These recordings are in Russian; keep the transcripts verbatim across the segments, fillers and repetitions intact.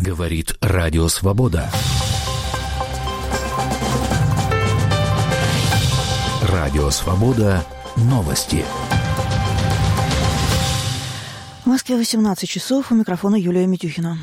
Говорит Радио Свобода. Радио Свобода. Новости. В Москве восемнадцать часов. У микрофона Юлия Митюхина.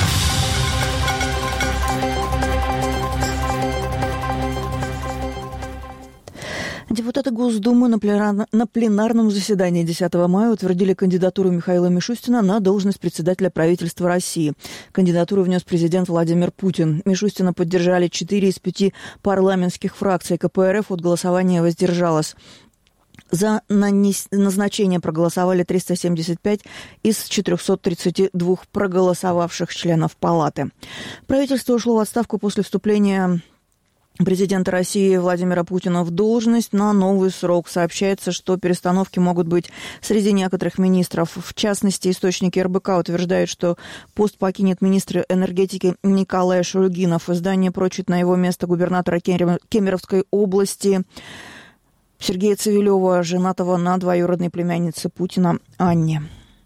Депутаты Госдумы на пленарном заседании десятого мая утвердили кандидатуру Михаила Мишустина на должность председателя правительства России. Кандидатуру внес президент Владимир Путин. Мишустина поддержали четыре из пяти парламентских фракций. ка пэ эр эф от голосования воздержалась. За назначение проголосовали триста семьдесят пять из четырехсот тридцати двух проголосовавших членов Палаты. Правительство ушло в отставку после вступления президента России Владимира Путина в должность на новый срок. Сообщается, что перестановки могут быть среди некоторых министров. В частности, источники эр бэ ка утверждают, что пост покинет министр энергетики Николай Шульгинов. Издание прочит на его место губернатора Кемеровской области Сергея Цивилева, женатого на двоюродной племяннице Путина Анне.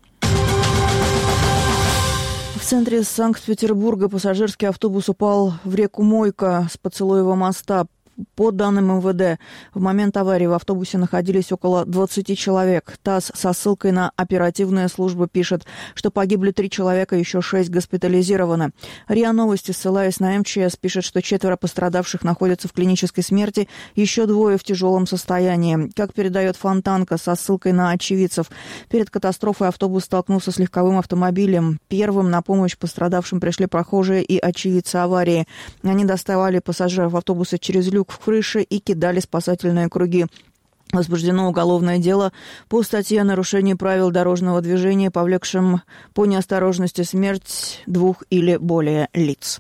В центре Санкт-Петербурга пассажирский автобус упал в реку Мойка с Поцелуева моста. По данным эм вэ дэ, в момент аварии в автобусе находились около двадцати человек. ТАСС со ссылкой на оперативные службы пишет, что погибли три человека, еще шесть госпитализированы. РИА Новости, ссылаясь на эм че эс, пишет, что четверо пострадавших находятся в клинической смерти, еще двое в тяжелом состоянии. Как передает Фонтанка со ссылкой на очевидцев, перед катастрофой автобус столкнулся с легковым автомобилем. Первым на помощь пострадавшим пришли прохожие и очевидцы аварии. Они доставали пассажиров автобуса через люк в крыше и кидали спасательные круги. Возбуждено уголовное дело по статье о нарушении правил дорожного движения, повлекшем по неосторожности смерть двух или более лиц.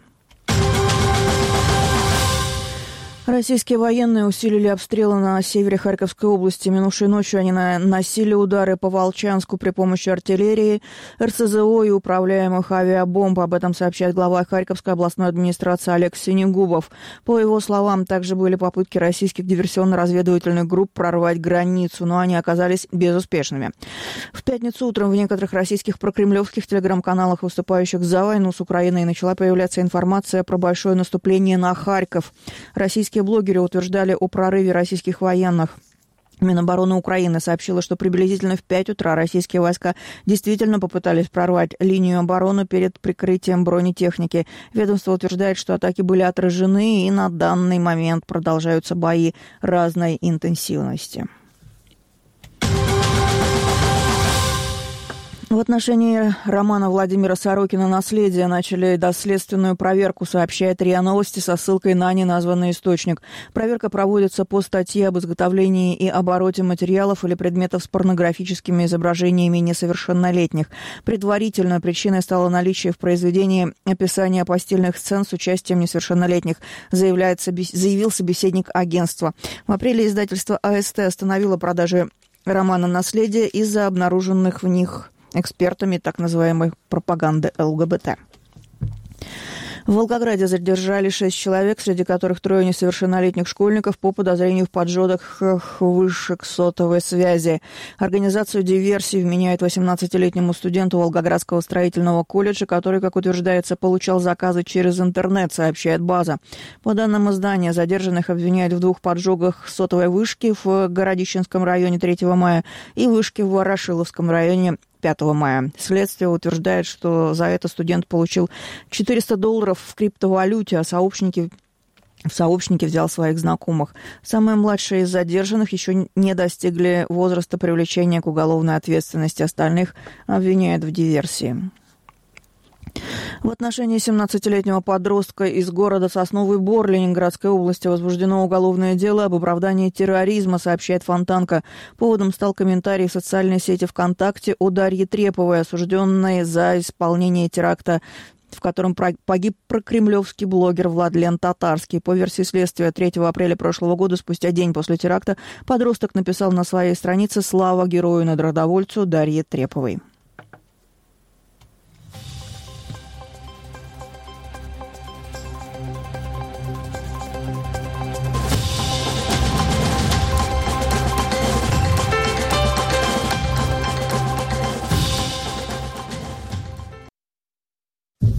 Российские военные усилили обстрелы на севере Харьковской области. Минувшей ночью они наносили удары по Волчанску при помощи артиллерии, эр цэ зэ о и управляемых авиабомб. Об этом сообщает глава Харьковской областной администрации Олег Синегубов. По его словам, также были попытки российских диверсионно-разведывательных групп прорвать границу, но они оказались безуспешными. В пятницу утром в некоторых российских прокремлевских телеграм-каналах, выступающих за войну с Украиной, начала появляться информация про большое наступление на Харьков. Российские блогеры утверждали о прорыве российских военных. Минобороны Украины сообщила, что приблизительно в пять утра российские войска действительно попытались прорвать линию обороны перед прикрытием бронетехники. Ведомство утверждает, что атаки были отражены, и на данный момент продолжаются бои разной интенсивности. В отношении романа Владимира Сорокина «Наследие» начали доследственную проверку, сообщает РИА Новости со ссылкой на неназванный источник. Проверка проводится по статье об изготовлении и обороте материалов или предметов с порнографическими изображениями несовершеннолетних. Предварительной причиной стало наличие в произведении описания постельных сцен с участием несовершеннолетних, заявляет, заявил собеседник агентства. В апреле издательство а эс тэ остановило продажи романа «Наследие» из-за обнаруженных в них экспертами так называемой пропаганды эл гэ бэ тэ. В Волгограде задержали шесть человек, среди которых трое несовершеннолетних школьников по подозрению в поджогах вышек сотовой связи. Организацию диверсии вменяет восемнадцатилетнему студенту Волгоградского строительного колледжа, который, как утверждается, получал заказы через интернет, сообщает «База». По данным издания, задержанных обвиняют в двух поджогах сотовой вышки в Городищенском районе третьего мая и вышки в Ворошиловском районе пятого мая. Следствие утверждает, что за это студент получил четыреста долларов в криптовалюте, а сообщники, в сообщники взял своих знакомых. Самые младшие из задержанных еще не достигли возраста привлечения к уголовной ответственности. Остальных обвиняют в диверсии. В отношении семнадцатилетнего подростка из города Сосновый Бор Ленинградской области возбуждено уголовное дело об оправдании терроризма, сообщает Фонтанка. Поводом стал комментарий в социальной сети ВКонтакте о Дарье Треповой, осужденной за исполнение теракта, в котором погиб прокремлевский блогер Владлен Татарский. По версии следствия, третьего апреля прошлого года, спустя день после теракта, подросток написал на своей странице «Слава герою народовольцу Дарье Треповой».